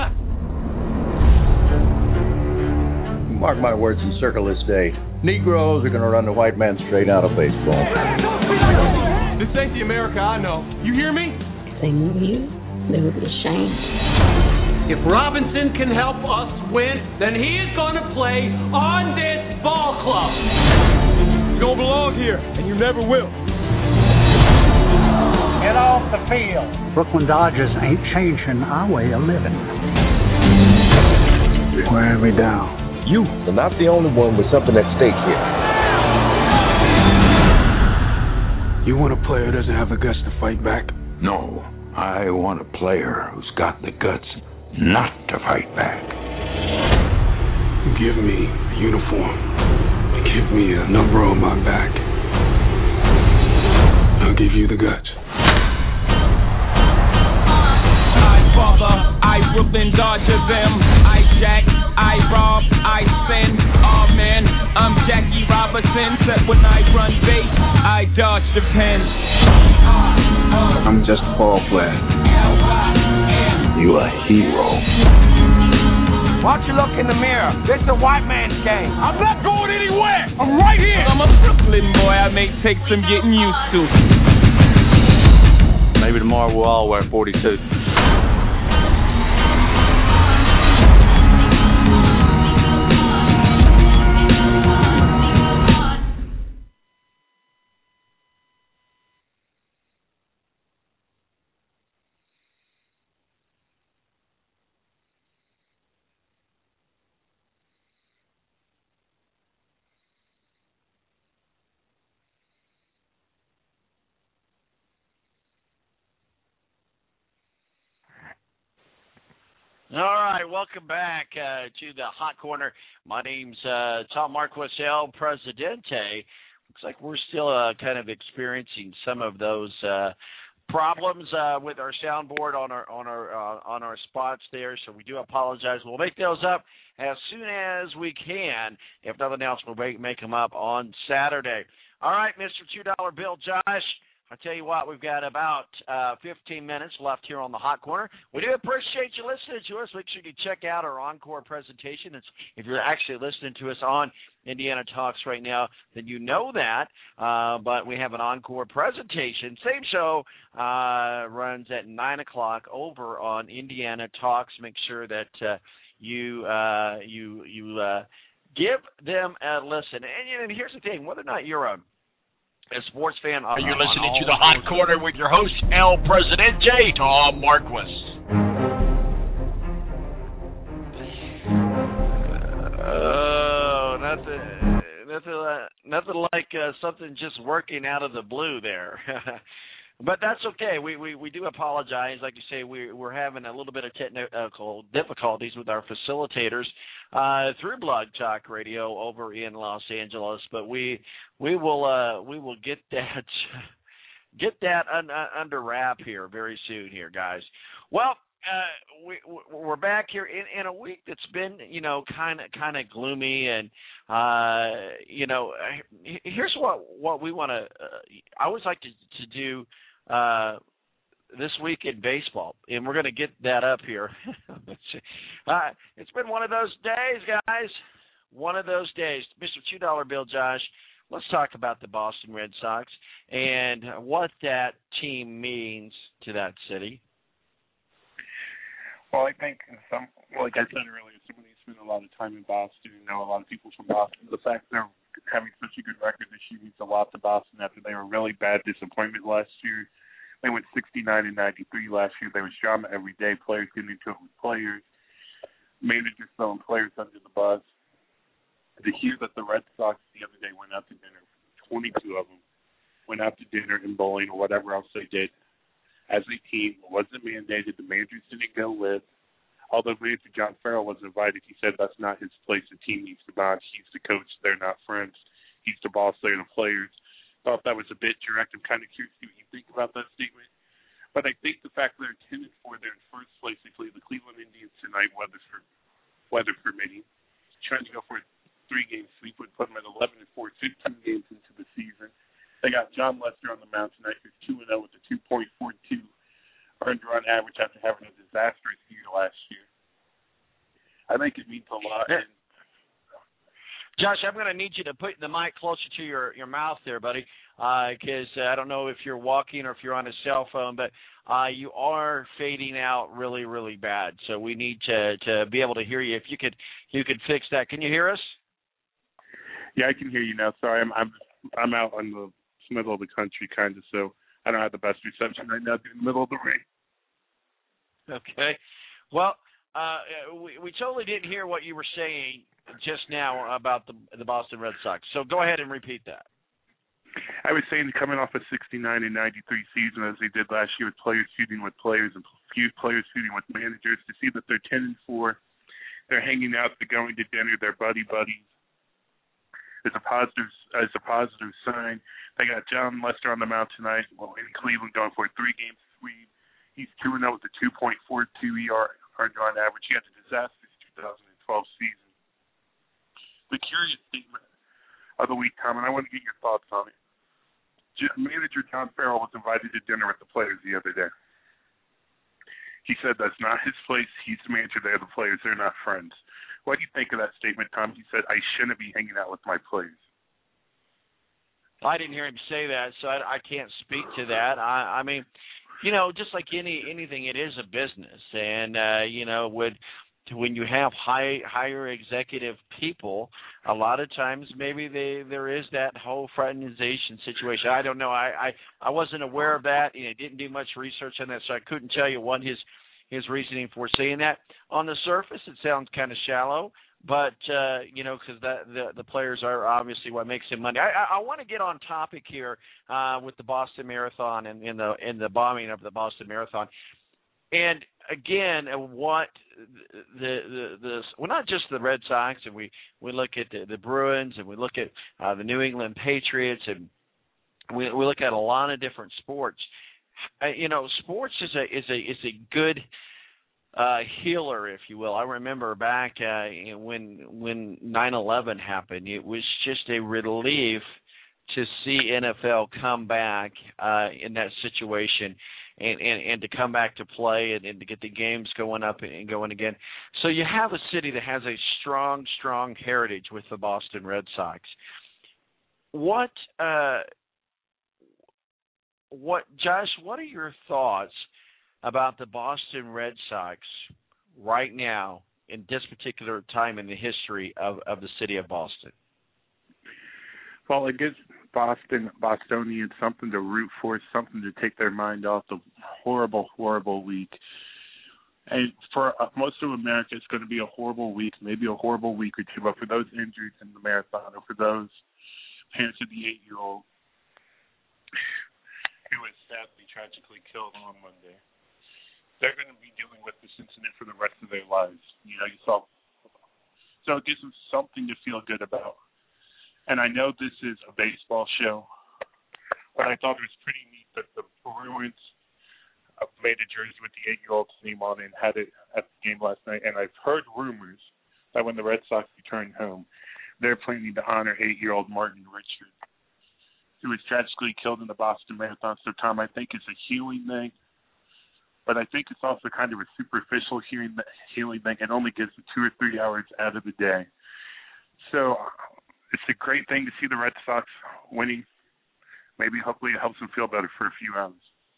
Mark my words and circle this day. Negroes are gonna run the white man straight out of baseball. This ain't the America I know. You hear me? If they knew you, they would be ashamed. If Robinson can help us win, then he is going to play on this ball club. You don't belong here, and you never will. Get off the field. Brooklyn Dodgers ain't changing our way of living. Wearing me down. You are not the only one with something at stake here. You want a player who doesn't have the guts to fight back? No, I want a player who's got the guts not to fight back. Give me a uniform. Give me a number on my back. I'll give you the guts. I father, I Brooklyn Dodger them. I jack, I rob, I spin. Oh man, I'm Jackie Robinson. Set when I run base, I dodge the pen. I'm just Paul Blair. You a hero. Why don't you look in the mirror? This is a white man's game. I'm not going anywhere. I'm right here. I'm a Brooklyn boy. I may take some getting used to. Maybe tomorrow we'll all wear 42. All right, welcome back to the Hot Corner. My name's Tom Marquis, El Presidente. Looks like we're still kind of experiencing some of those problems with our soundboard on our spots there, so we do apologize. We'll make those up as soon as we can. If nothing else, we'll make them up on Saturday. All right, Mr. $2 Bill Josh. I'll tell you what, we've got about 15 minutes left here on the Hot Corner. We do appreciate you listening to us. Make sure you check out our encore presentation. If you're actually listening to us on Indiana Talks right now, then you know that. But we have an encore presentation. Same show runs at 9 o'clock over on Indiana Talks. Make sure that you give them a listen. And here's the thing, whether or not you're a sports fan. You're listening to the Hot Corner with your host, El Presidente, Tom Marquis. Oh, nothing like something just working out of the blue there. But that's okay. We do apologize. Like you say, we're having a little bit of technical difficulties with our facilitators through Blog Talk Radio over in Los Angeles. But we will get that under wrap here very soon here, guys. Well, we're back here in a week that's been, kind of gloomy, and here's what we want to. I always like to do this week in baseball, and we're going to get that up here. It's been one of those days, guys. One of those days, Mr. $2 Bill Josh. Let's talk about the Boston Red Sox and what that team means to that city. Well, I think like I said earlier, somebody who spent a lot of time in Boston, a lot of people from Boston. The fact they're having such a good record this year means a lot to Boston after they were a really bad disappointment last year. They went 69-93 last year. There was drama every day. Players getting into it with players. Managers throwing players under the bus. To hear that the Red Sox the other day went out to dinner, 22 of them, went out to dinner and bowling or whatever else they did as a team. It wasn't mandated. The managers didn't go with. Although manager John Farrell was invited, he said that's not his place. The team needs to bond. He's the coach. They're not friends. He's the boss. They're the players. Thought that was a bit direct. I'm kind of curious to see what you think about that statement. But I think the fact that they're 10-4, they're in first place. They play the Cleveland Indians tonight, weather permitting. Trying to go for a 3-game sweep would put them at 11-4, 15 games into the season. They got John Lester on the mound tonight, who's 2-0 with a 2.42 earned run average after having a disastrous year last year. I think it means a lot. And Josh, I'm going to need you to put the mic closer to your mouth there, buddy, because I don't know if you're walking or if you're on a cell phone, but you are fading out really, really bad. So we need to be able to hear you. If you could fix that. Can you hear us? Yeah, I can hear you now. Sorry, I'm out in the middle of the country, kind of, so I don't have the best reception right now in the middle of the rain. Okay. Well, we totally didn't hear what you were saying just now about the Boston Red Sox. So go ahead and repeat that. I was saying coming off a 69-93 season as they did last year with players feuding with players and few players feuding with managers, to see that they're 10-4, they're hanging out, they're going to dinner, they're buddies. It's a positive sign. They got John Lester on the mound tonight. Well, in Cleveland, going for a 3-game sweep. He's 2-0 with a 2.42 ER earned run average. He had a disastrous 2012 season. The curious statement of the week, Tom, and I want to get your thoughts on it. Manager John Farrell was invited to dinner with the players the other day. He said that's not his place. He's the manager. They're the players. They're not friends. What do you think of that statement, Tom? He said, I shouldn't be hanging out with my players. I didn't hear him say that, so I can't speak to that. I mean, you know, just like anything, it is a business. And, you know, when you have higher executive people, a lot of times maybe there is that whole fraternization situation. I don't know. I wasn't aware of that. You know, didn't do much research on that, so I couldn't tell you what his reasoning for saying that. On the surface, it sounds kind of shallow, but you know, because the players are obviously what makes him money. I want to get on topic here with the Boston Marathon and in the bombing of the Boston Marathon. And again, what well, not just the Red Sox, and we look at the Bruins, and we look at the New England Patriots, and we look at a lot of different sports. You know, sports is a good healer, if you will. I remember back when 9/11 happened, it was just a relief to see NFL come back in that situation. And to come back to play and to get the games going up and going again. So you have a city that has a strong heritage with the Boston Red Sox. What, Josh, what are your thoughts about the Boston Red Sox right now in this particular time in the history of the city of Boston? Well, it gives Bostonians something to root for, something to take their mind off the horrible week. And for most of America, it's going to be a horrible week, maybe a horrible week or two. But for those injured in the marathon, or for those parents of the 8-year-old who was sadly, tragically killed on Monday, they're going to be dealing with this incident for the rest of their lives. You know, so it gives them something to feel good about. And I know this is a baseball show, but I thought it was pretty neat that the Bruins made a jersey with the 8-year-old's name on it and had it at the game last night. And I've heard rumors that when the Red Sox return home, they're planning to honor 8-year-old Martin Richard, who was tragically killed in the Boston Marathon. So, Tom, I think it's a healing thing, but I think it's also kind of a superficial healing thing. It only gives 2 or 3 hours out of the day. So it's a great thing to see the Red Sox winning. Maybe, hopefully, it helps them feel better for a few hours.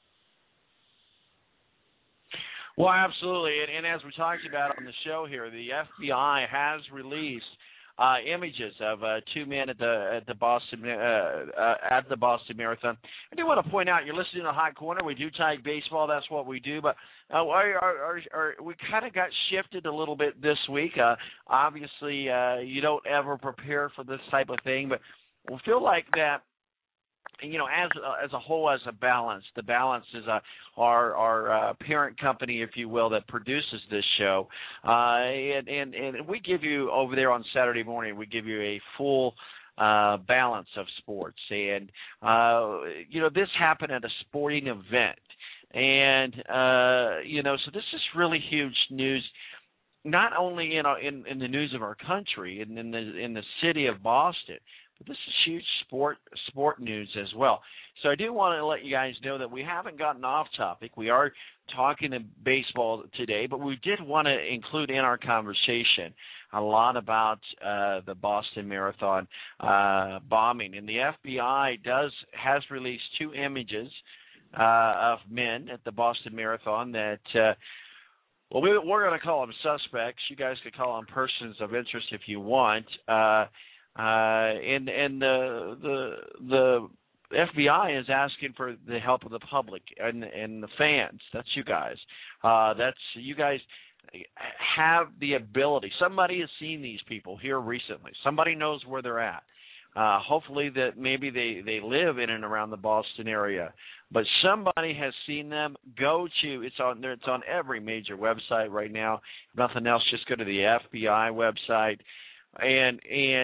Well, absolutely. And as we talked about on the show here, the FBI has released images of 2 men at the Boston Marathon. I do want to point out, you're listening to Hot Corner. We do talk baseball. That's what we do. But we kind of got shifted a little bit this week. Obviously, you don't ever prepare for this type of thing, but we feel like that, you know, as a whole, as a balance. The balance is our parent company, if you will, that produces this show, and we give you over there on Saturday morning. We give you a full balance of sports, and you know, this happened at a sporting event, and you know, so this is really huge news. Not only in the news of our country and in the city of Boston, but this is huge sport news as well. So I do want to let you guys know that we haven't gotten off topic. We are talking to baseball today, but we did want to include in our conversation a lot about the Boston Marathon bombing. And the FBI has released 2 images of men at the Boston Marathon that well, we're going to call them suspects. You guys could call them persons of interest if you want. And the FBI is asking for the help of the public and the fans. That's you guys. You guys have the ability. Somebody has seen these people here recently. Somebody knows where they're at. Hopefully that maybe they live in and around the Boston area, but somebody has seen them. It's on every major website right now. If nothing else, just go to the FBI website. And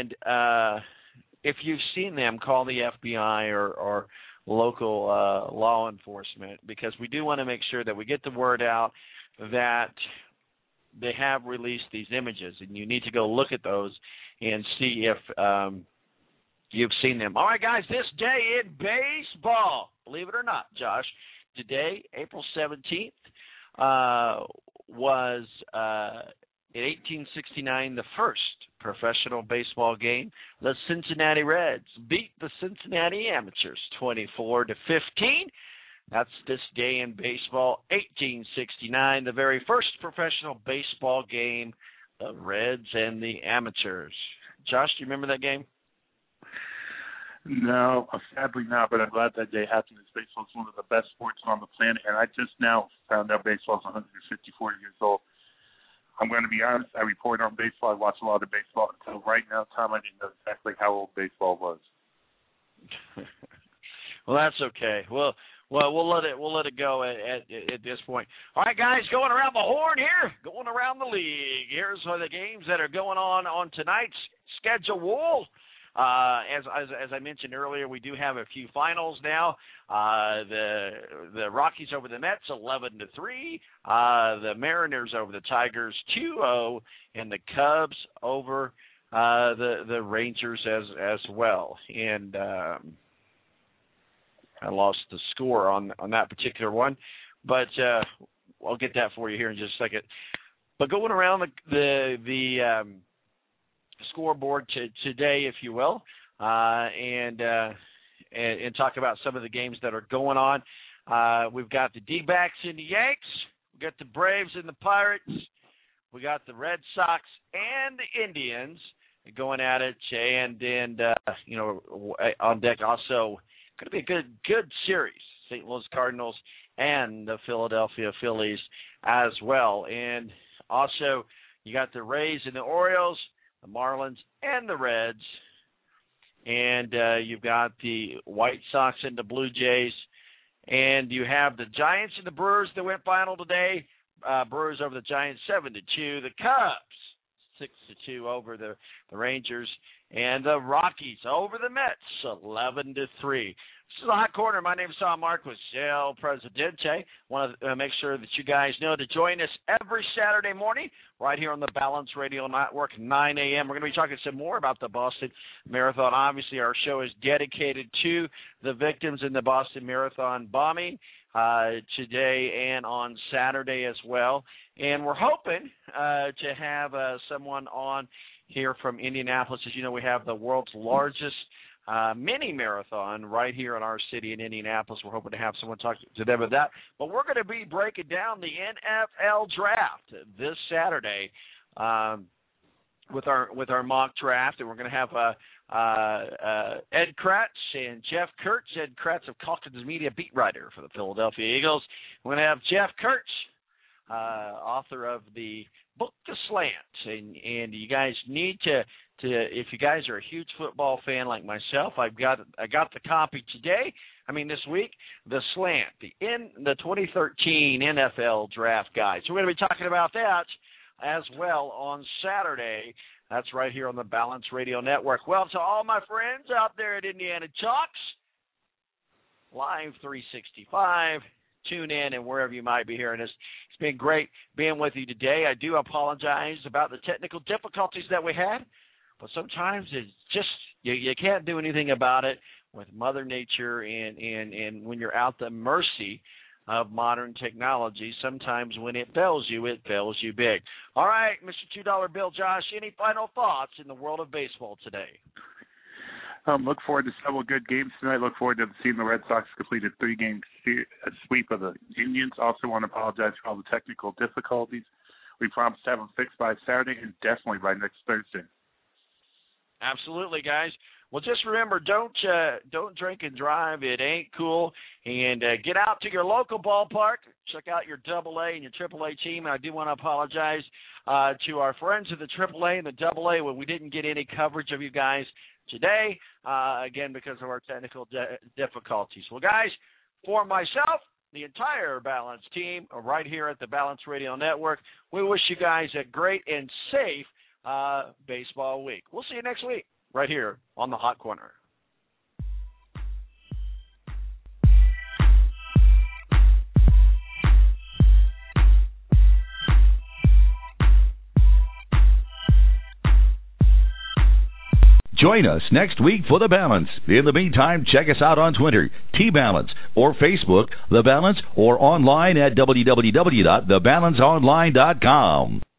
if you've seen them, call the FBI or local law enforcement, because we do want to make sure that we get the word out that they have released these images, and you need to go look at those and see if you've seen them. All right, guys, this day in baseball, believe it or not, Josh, today, April 17th, was in 1869 the first professional baseball game. The Cincinnati Reds beat the Cincinnati Amateurs 24-15. That's this day in baseball, 1869, the very first professional baseball game, the Reds and the Amateurs. Josh, do you remember that game? No, sadly not, but I'm glad that day happened. Baseball is one of the best sports on the planet, and I just now found out baseball is 154 years old. I'm going to be honest, I report on baseball. I watch a lot of baseball. Until right now, Tom, I didn't know exactly how old baseball was. Well, that's okay. Well, we'll let it go at this point. All right, guys, going around the horn here, going around the league. Here's the games that are going on tonight's schedule. As I mentioned earlier, we do have a few finals now. The Rockies over the Mets 11-3. The Mariners over the Tigers 2-0, and the Cubs over the Rangers as well. And I lost the score on that particular one, but I'll get that for you here in just a second. But going around the scoreboard today, if you will, and talk about some of the games that are going on. We've got the D-backs and the Yanks. We've got the Braves and the Pirates. We got the Red Sox and the Indians going at it, and on deck also going to be a good series. St. Louis Cardinals and the Philadelphia Phillies as well, and also you got the Rays and the Orioles, the Marlins and the Reds, and you've got the White Sox and the Blue Jays, and you have the Giants and the Brewers that went final today. Brewers over the Giants 7-2. The Cubs 6-2 over the Rangers, and the Rockies over the Mets 11-3. This is the Hot Corner. My name is Tom Marquis, El Presidente. Want to make sure that you guys know to join us every Saturday morning right here on the Balance Radio Network, 9 a.m. We're going to be talking some more about the Boston Marathon. Obviously, our show is dedicated to the victims in the Boston Marathon bombing today and on Saturday as well. And we're hoping to have someone on here from Indianapolis. As you know, we have the world's largest mini marathon right here in our city in Indianapolis. We're hoping to have someone talk to them about that. But we're going to be breaking down the NFL draft this Saturday with our mock draft, and we're going to have Ed Kratz and Jeff Kurtz. Ed Kratz of Calkins Media, beat writer for the Philadelphia Eagles. We're going to have Jeff Kurtz, author of the book The Slant, and you guys need to if you guys are a huge football fan like myself, I got the copy this week, The Slant, the 2013 NFL Draft Guide. So we're going to be talking about that as well on Saturday. That's right here on the Balance Radio Network. Well, to all my friends out there at Indiana Talks, Live 365, tune in and wherever you might be hearing us. It's been great being with you today. I do apologize about the technical difficulties that we had, but sometimes it's just you can't do anything about it with Mother Nature, and when you're out the mercy of modern technology, sometimes when it fails you big. All right, Mr. $2 Bill, Josh, any final thoughts in the world of baseball today? Look forward to several good games tonight. Look forward to seeing the Red Sox complete a 3-game sweep of the Indians. Also want to apologize for all the technical difficulties. We promise to have them fixed by Saturday and definitely by next Thursday. Absolutely, guys. Well, just remember, don't drink and drive. It ain't cool. And get out to your local ballpark. Check out your AA and your AAA team. And I do want to apologize to our friends of the AAA and the AA when we didn't get any coverage of you guys today, again, because of our technical difficulties. Well, guys, for myself, the entire Balance team right here at the Balance Radio Network, we wish you guys a great and safe baseball week. We'll see you next week right here on the Hot Corner. Join us next week for The Balance. In the meantime, check us out on Twitter, T-Balance, or Facebook, The Balance, or online at www.thebalanceonline.com.